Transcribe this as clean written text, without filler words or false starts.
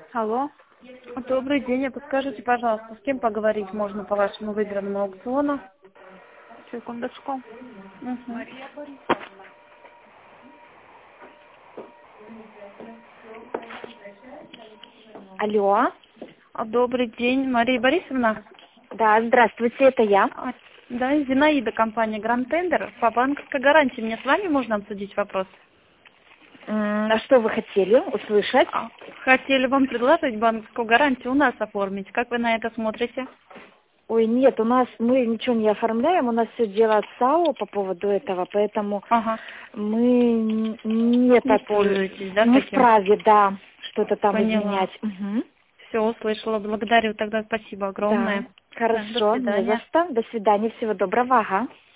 Алло. Добрый день, а подскажите, пожалуйста, с кем поговорить можно по вашему выигранному аукциону? Секундочку. Мгм. Алло. Добрый день, Мария Борисовна. Да, здравствуйте, это я. Да, Зинаида, компания Grand Tender. По банковской гарантии мне с вами можно обсудить вопрос? А что вы хотели услышать? Хотели вам предложить банковскую гарантию у нас оформить. Как вы на это смотрите? Ой, нет, у нас мы ничего не оформляем, у нас все дело САО по поводу этого, поэтому Ага. мы Не пользуетесь, да, не таким? вправе, да, что-то там Поняла. изменять. Угу. Все услышала. Благодарю тогда. Спасибо Да, огромное. Да, до хорошо, не за свидания. что. До свидания, всего доброго. Ага.